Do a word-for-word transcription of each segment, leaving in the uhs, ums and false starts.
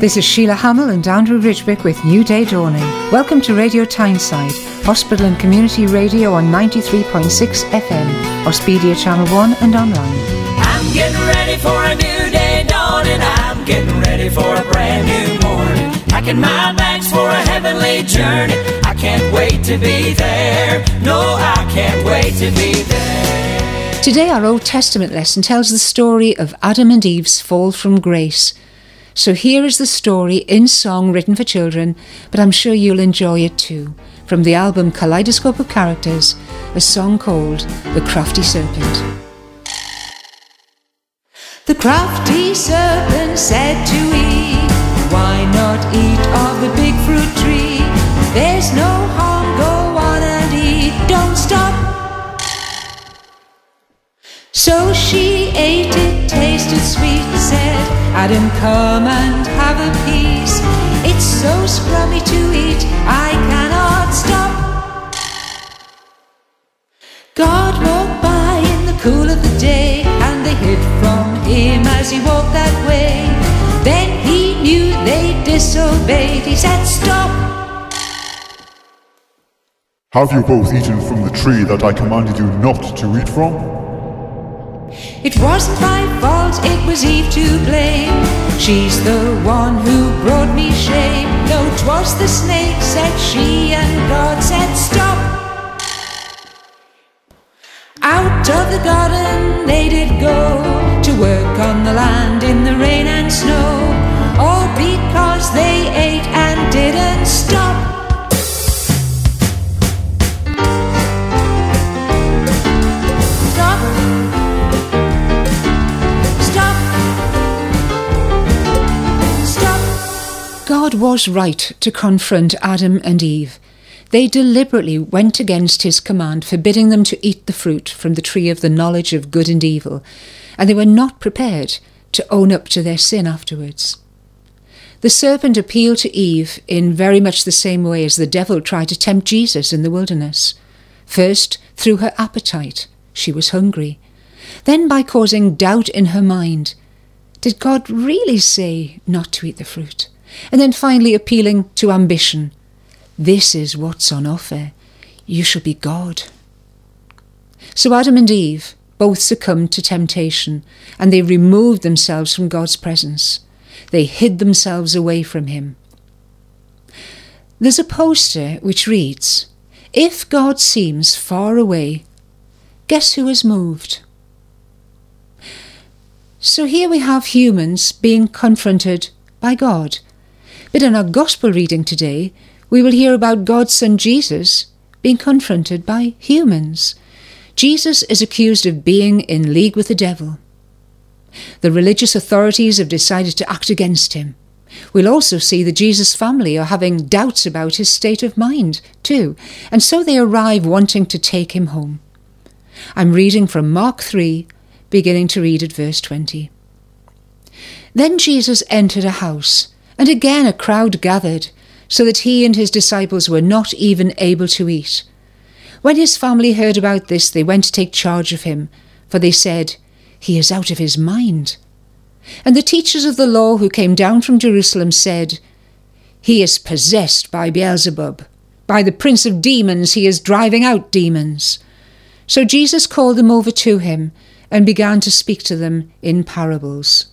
This is Sheila Hamill and Andrew Ridgewick with New Day Dawning. Welcome to Radio Tyneside, hospital and community radio on ninety-three point six F M, Auspedia Channel one and online. I'm getting ready for a new day dawning. I'm getting ready for a brand new morning. Packing my bags for a heavenly journey. I can't wait to be there. No, I can't wait to be there. Today our Old Testament lesson tells the story of Adam and Eve's fall from grace. So here is the story in song written for children, but I'm sure you'll enjoy it too. From the album Kaleidoscope of Characters, a song called The Crafty Serpent. The crafty serpent said to Eve, why not eat of the big fruit tree? There's no harm, go on and eat, don't stop. So she ate it, tasted sweet, said, Adam, come and have a piece. It's so scrummy to eat, I cannot stop. God walked by in the cool of the day, and they hid from him as he walked that way. Then he knew they disobeyed, he said, stop. Have you both eaten from the tree that I commanded you not to eat from? It wasn't my fault, it was Eve to blame. She's the one who brought me shame. No, 'twas the snake, said she, and God said stop. Out of the garden they did go, to work on the land in the rain and snow, all because they ate and didn't stop. God was right to confront Adam and Eve. They deliberately went against his command, forbidding them to eat the fruit from the tree of the knowledge of good and evil, and they were not prepared to own up to their sin afterwards. The serpent appealed to Eve in very much the same way as the devil tried to tempt Jesus in the wilderness. First, through her appetite, she was hungry. Then by causing doubt in her mind, did God really say not to eat the fruit? And then finally appealing to ambition. This is what's on offer. You shall be God. So Adam and Eve both succumbed to temptation, and they removed themselves from God's presence. They hid themselves away from him. There's a poster which reads, if God seems far away, guess who has moved? So here we have humans being confronted by God. But in our gospel reading today, we will hear about God's Son Jesus being confronted by humans. Jesus is accused of being in league with the devil. The religious authorities have decided to act against him. We'll also see the Jesus family are having doubts about his state of mind too, and so they arrive wanting to take him home. I'm reading from Mark three, beginning to read at verse twenty. Then Jesus entered a house, and again a crowd gathered, so that he and his disciples were not even able to eat. When his family heard about this, they went to take charge of him, for they said, he is out of his mind. And the teachers of the law who came down from Jerusalem said, he is possessed by Beelzebub. By the prince of demons he is driving out demons. So Jesus called them over to him and began to speak to them in parables.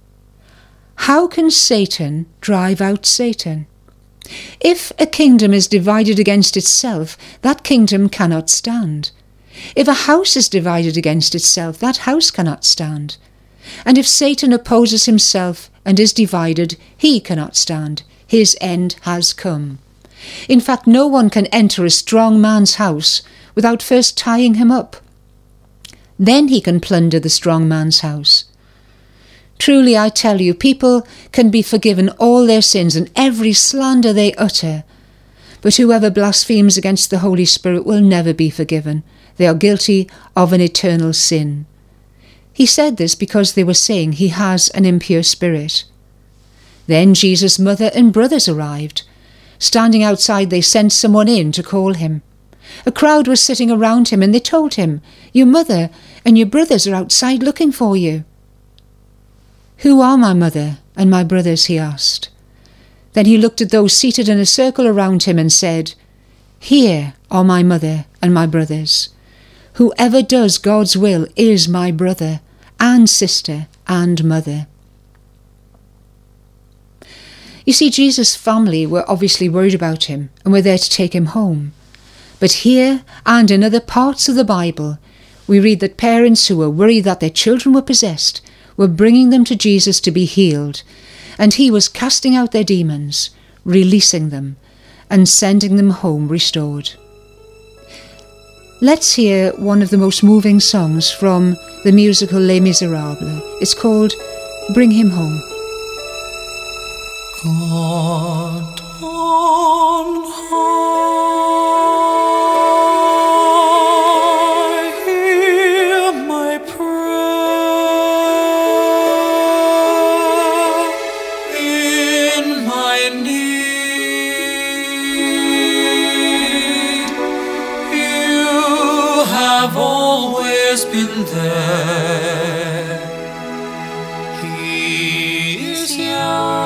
How can Satan drive out Satan? If a kingdom is divided against itself, that kingdom cannot stand. If a house is divided against itself, that house cannot stand. And if Satan opposes himself and is divided, he cannot stand. His end has come. In fact, no one can enter a strong man's house without first tying him up. Then he can plunder the strong man's house. Truly, I tell you, people can be forgiven all their sins and every slander they utter. But whoever blasphemes against the Holy Spirit will never be forgiven. They are guilty of an eternal sin. He said this because they were saying he has an impure spirit. Then Jesus' mother and brothers arrived. Standing outside, they sent someone in to call him. A crowd was sitting around him, and they told him, your mother and your brothers are outside looking for you. Who are my mother and my brothers? He asked. Then he looked at those seated in a circle around him and said, "Here are my mother and my brothers. Whoever does God's will is my brother and sister and mother." You see, Jesus' family were obviously worried about him and were there to take him home. But here and in other parts of the Bible, we read that parents who were worried that their children were possessed were bringing them to Jesus to be healed, and he was casting out their demons, releasing them, and sending them home restored. Let's hear one of the most moving songs from the musical Les Miserables. It's called "Bring Him Home." God on high, hear my prayer in my need. You have always been there. He is young.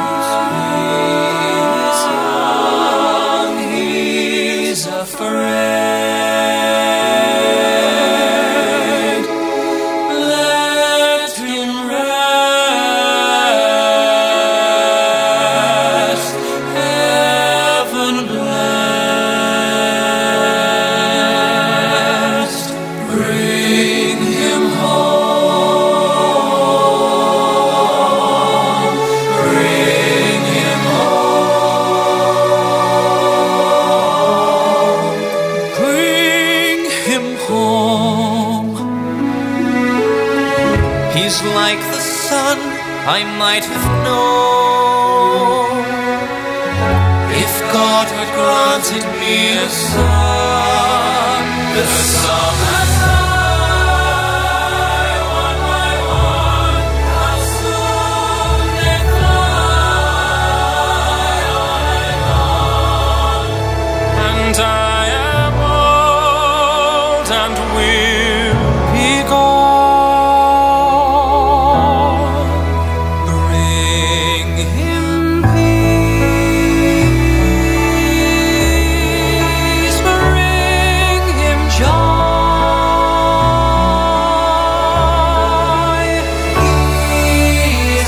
Afraid, let him rest, heaven blessed. Bring him home, bring him home. Bring him home. He's like the son I might have known if God had granted me a son. The son that I, one by one, how soon they fly on and on. And I and will be gone. Bring him peace, bring him joy. He is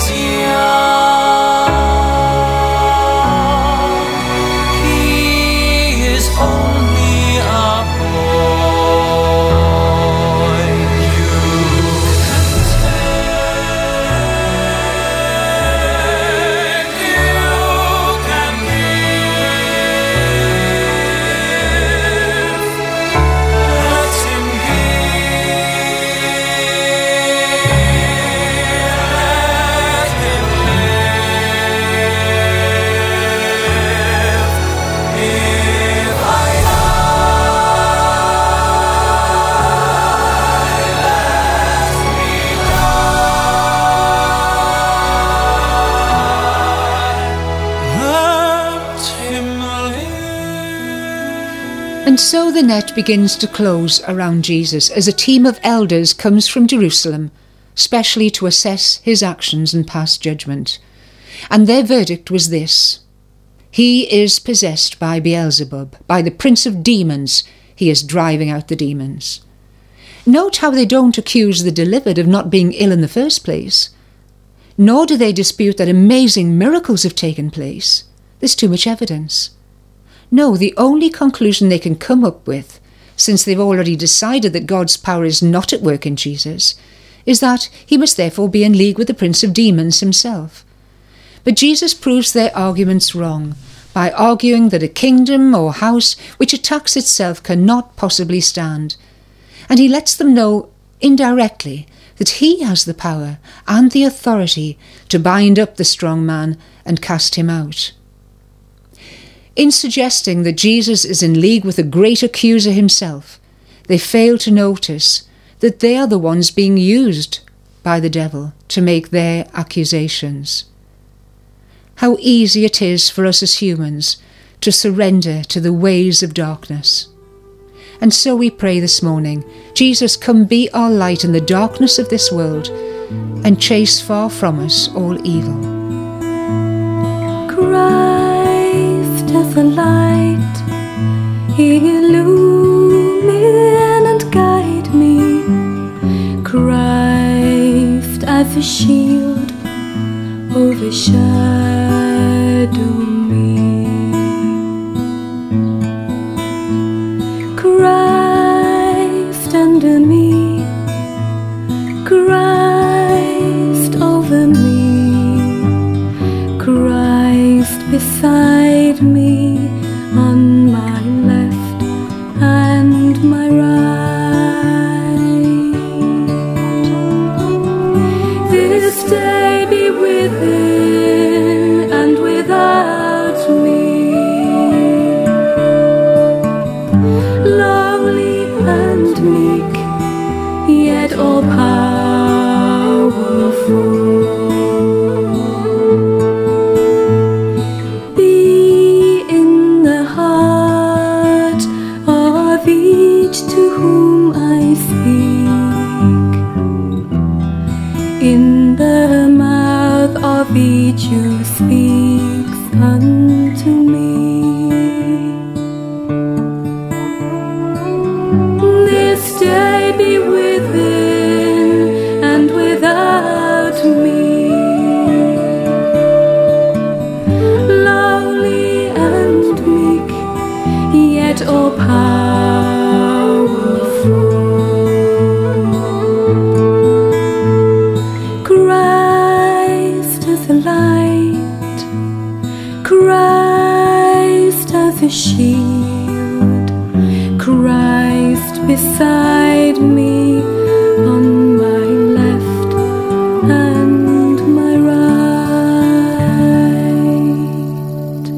young, he is only a boy. And so the net begins to close around Jesus as a team of elders comes from Jerusalem, specially to assess his actions and pass judgment. And their verdict was this: he is possessed by Beelzebub, by the prince of demons. He is driving out the demons. Note how they don't accuse the delivered of not being ill in the first place. Nor do they dispute that amazing miracles have taken place. There's too much evidence. No, the only conclusion they can come up with, since they've already decided that God's power is not at work in Jesus, is that he must therefore be in league with the prince of demons himself. But Jesus proves their arguments wrong by arguing that a kingdom or house which attacks itself cannot possibly stand. And he lets them know indirectly that he has the power and the authority to bind up the strong man and cast him out. In suggesting that Jesus is in league with the great accuser himself, they fail to notice that they are the ones being used by the devil to make their accusations. How easy it is for us as humans to surrender to the ways of darkness. And so we pray this morning, Jesus, come be our light in the darkness of this world and chase far from us all evil. Cry. overshadow me. Christ under me, Christ over me, Christ beside me, on my left and my right. This day be within and without me, lowly and meek, yet all powerful. Be in the heart of each to whom I speak, in the mouth of each who speaks unto me. This day be within and without me, lowly and meek, yet all powerful. Christ as a light, Christ as a shield, Christ beside me, on my left and my right.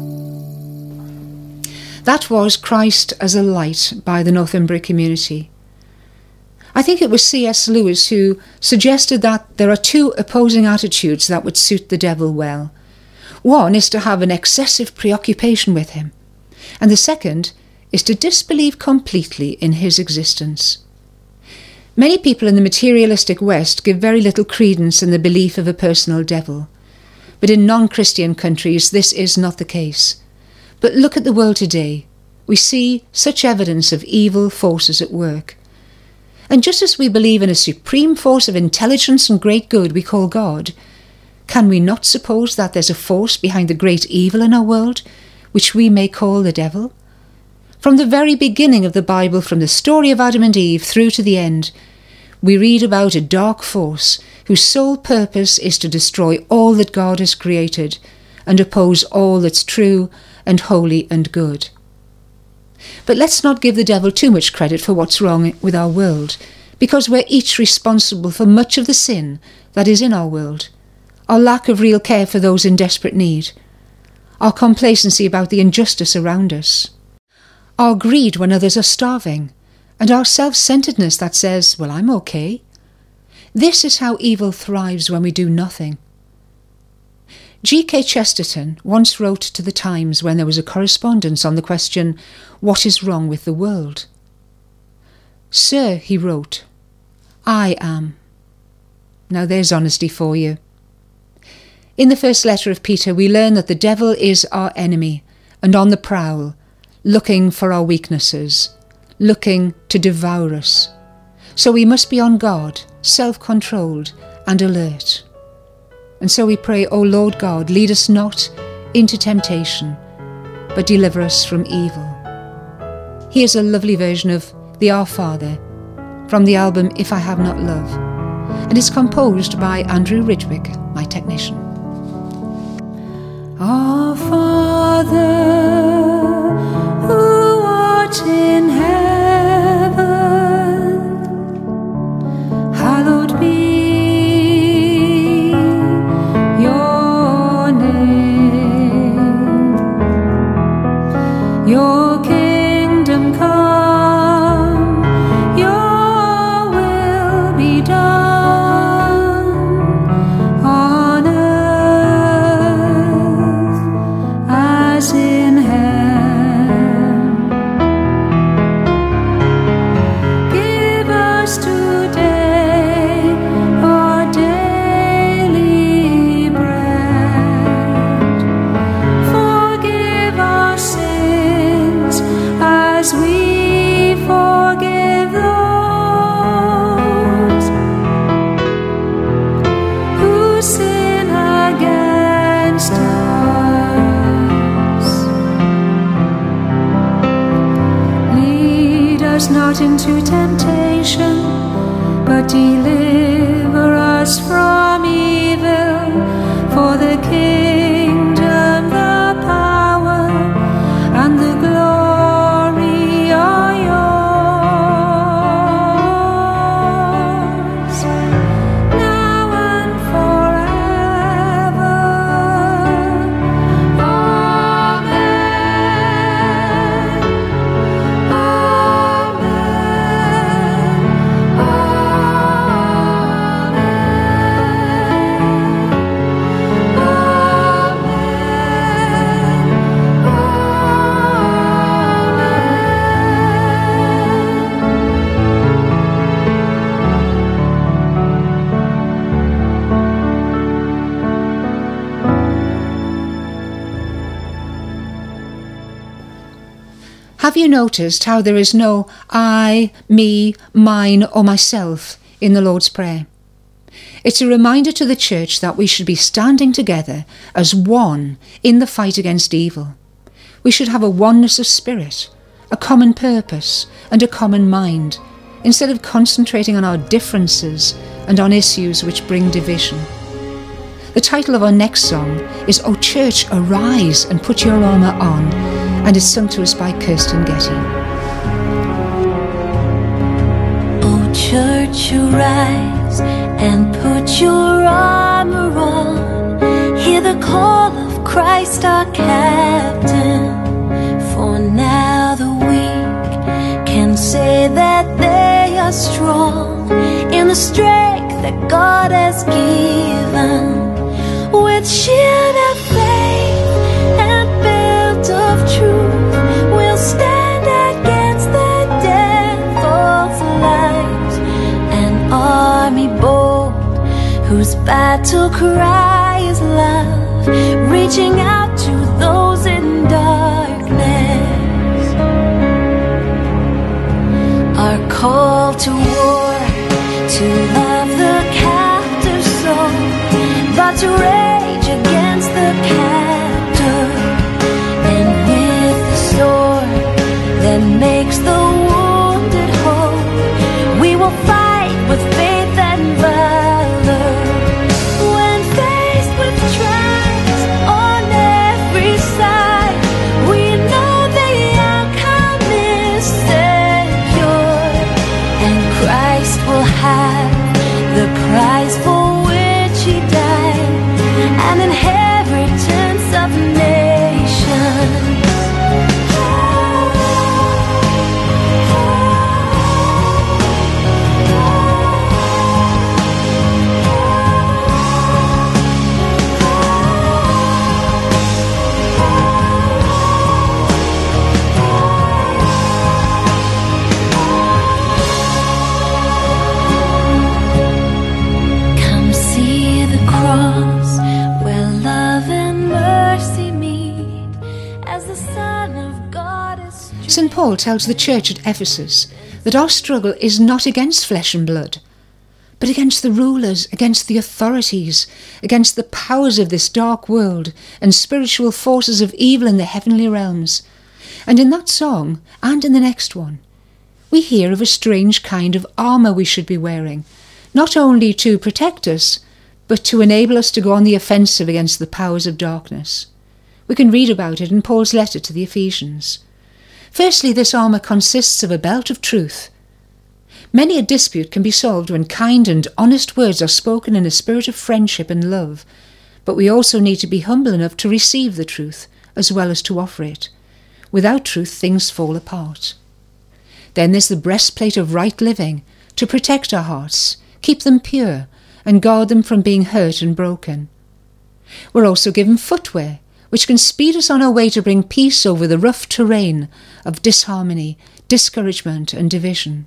That was Christ as a Light by the Northumbria Community. I think it was C S Lewis who suggested that there are two opposing attitudes that would suit the devil well. One is to have an excessive preoccupation with him, and the second is to disbelieve completely in his existence. Many people in the materialistic West give very little credence in the belief of a personal devil, but in non-Christian countries this is not the case. But look at the world today. We see such evidence of evil forces at work. And just as we believe in a supreme force of intelligence and great good we call God, can we not suppose that there's a force behind the great evil in our world, which we may call the devil? From the very beginning of the Bible, from the story of Adam and Eve through to the end, we read about a dark force whose sole purpose is to destroy all that God has created and oppose all that's true and holy and good. But let's not give the devil too much credit for what's wrong with our world, because we're each responsible for much of the sin that is in our world, our lack of real care for those in desperate need, our complacency about the injustice around us, our greed when others are starving, and our self-centeredness that says, well, I'm okay. This is how evil thrives when we do nothing. G K Chesterton once wrote to the Times when there was a correspondence on the question, what is wrong with the world? Sir, he wrote, I am. Now there's honesty for you. In the first letter of Peter, we learn that the devil is our enemy and on the prowl, looking for our weaknesses, looking to devour us. So we must be on guard, self-controlled and alert. And so we pray, O Lord God, lead us not into temptation, but deliver us from evil. Here's a lovely version of the Our Father from the album If I Have Not Love, and it's composed by Andrew Ridgwick, my technician. Our Father, who art in heaven, hallowed be your name. Your kingdom come, your will be done on earth as in heaven. Give us today our daily bread. Forgive our sins us not into temptation, but deliver us from evil. For the kingdom, the power, and the glory are yours, now and forever. Amen. Have you noticed how there is no I, me, mine or myself in the Lord's Prayer? It's a reminder to the church that we should be standing together as one in the fight against evil. We should have a oneness of spirit, a common purpose and a common mind, instead of concentrating on our differences and on issues which bring division. The title of our next song is O Church, Arise and Put Your Armour On, and it's sung to us by Kirsten Getty. O church, arise and put your armor on. Hear the call of Christ our captain. For now the weak can say that they are strong in the strength that God has given. With shield of faith and belt of truth, we'll stand against the devil's lies. An army bold, whose battle cry is love, reaching out to those in darkness. Our call to war, to love the captive soul, but to rage against the captor. And with the sword that makes the wounded whole, we will fight with faith and valor. When faced with trials on every side, we know the outcome is secure, and Christ will have the prize for which he died, an inheritance of nations. Come see the cross where love and mercy meet, as the Son of God is. Saint Paul tells the church at Ephesus that our struggle is not against flesh and blood, but against the rulers, against the authorities, against the powers of this dark world and spiritual forces of evil in the heavenly realms. And in that song, and in the next one, we hear of a strange kind of armour we should be wearing, not only to protect us, but to enable us to go on the offensive against the powers of darkness. We can read about it in Paul's letter to the Ephesians. Firstly, this armour consists of a belt of truth. Many a dispute can be solved when kind and honest words are spoken in a spirit of friendship and love, but we also need to be humble enough to receive the truth as well as to offer it. Without truth, things fall apart. Then there's the breastplate of right living, to protect our hearts, keep them pure, and guard them from being hurt and broken. We're also given footwear, which can speed us on our way to bring peace over the rough terrain of disharmony, discouragement, and division.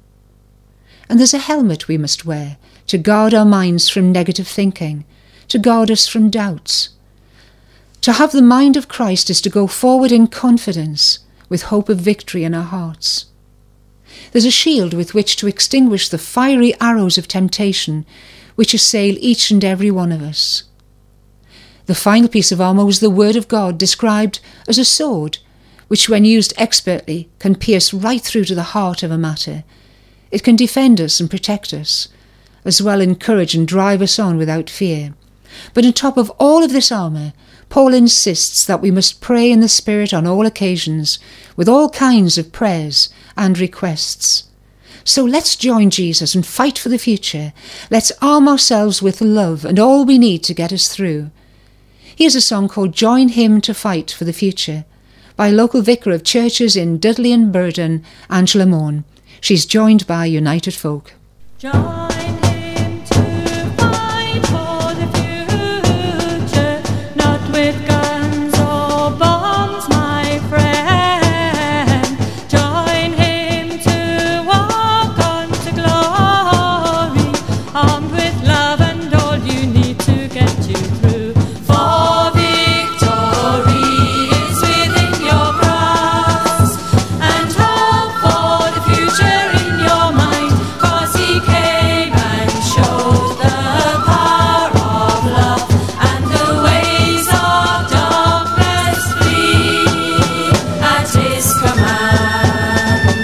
And there's a helmet we must wear to guard our minds from negative thinking, to guard us from doubts. To have the mind of Christ is to go forward in confidence, with hope of victory in our hearts. There's a shield with which to extinguish the fiery arrows of temptation which assail each and every one of us. The final piece of armour was the Word of God, described as a sword, which when used expertly can pierce right through to the heart of a matter. It can defend us and protect us, as well encourage and drive us on without fear. But on top of all of this armour, Paul insists that we must pray in the Spirit on all occasions, with all kinds of prayers and requests. So let's join Jesus and fight for the future. Let's arm ourselves with love and all we need to get us through. Here's a song called Join Him to Fight for the Future by local vicar of churches in Dudley and Burden, Angela Morn. She's joined by United Folk. Join him to fight for the future, not with guns or bombs, my friend. Join him to walk on to glory, armed with love and all you need to get you through. For victory is within your grasp, and hope for the future in your mind, 'cause he came and showed the power of love, and the ways of darkness flee at his command.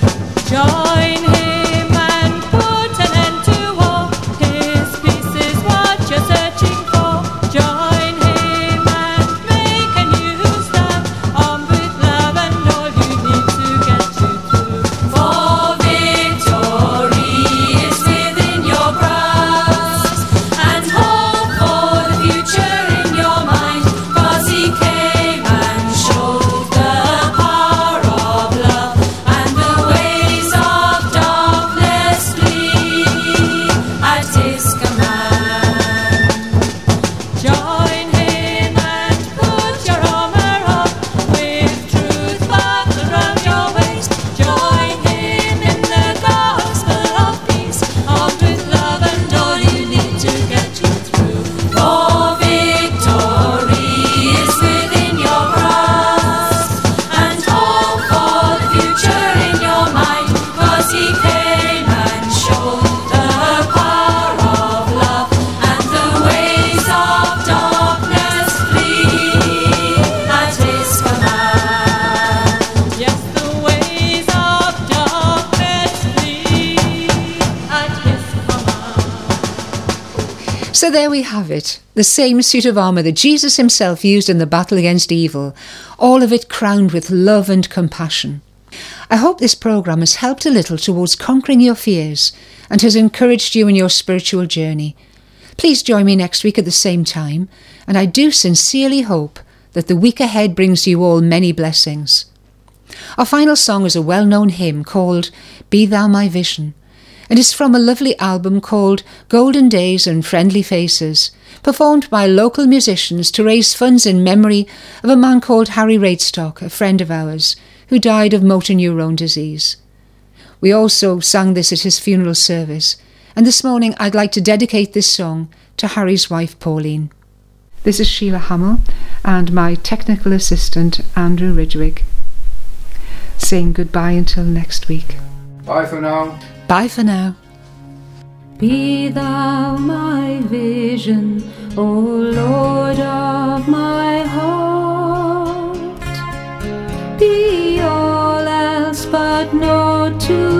Join him and put an end to war, his peace is what you're searching for. Join him and make a new start, armed with love and all you need to get you through. For victory is within your grasp, and hope for the future in your mind, 'cause he came and showed the power of love, and the ways of darkness flee at his command. Join him and put your armor on, with truth buckled around your waist. Join him in the gospel of peace, armed with love and all you need to get you through. For victory is within your grasp, and hope for the future in your mind, 'cause he came and showed the power of love, and the ways of darkness flee at his command. Yes, the ways of darkness flee at his command. So there we have it, the same suit of armour that Jesus himself used in the battle against evil, all of it crowned with love and compassion. I hope this programme has helped a little towards conquering your fears and has encouraged you in your spiritual journey. Please join me next week at the same time, and I do sincerely hope that the week ahead brings you all many blessings. Our final song is a well-known hymn called Be Thou My Vision, and is from a lovely album called Golden Days and Friendly Faces, performed by local musicians to raise funds in memory of a man called Harry Raidstock, a friend of ours, who died of motor neurone disease. We also sang this at his funeral service, and this morning I'd like to dedicate this song to Harry's wife Pauline. This is Sheila Hamill and my technical assistant Andrew Ridgwick, saying goodbye until next week. Bye for now. Bye for now. Be thou my vision, O Lord of my heart. Be all else but not to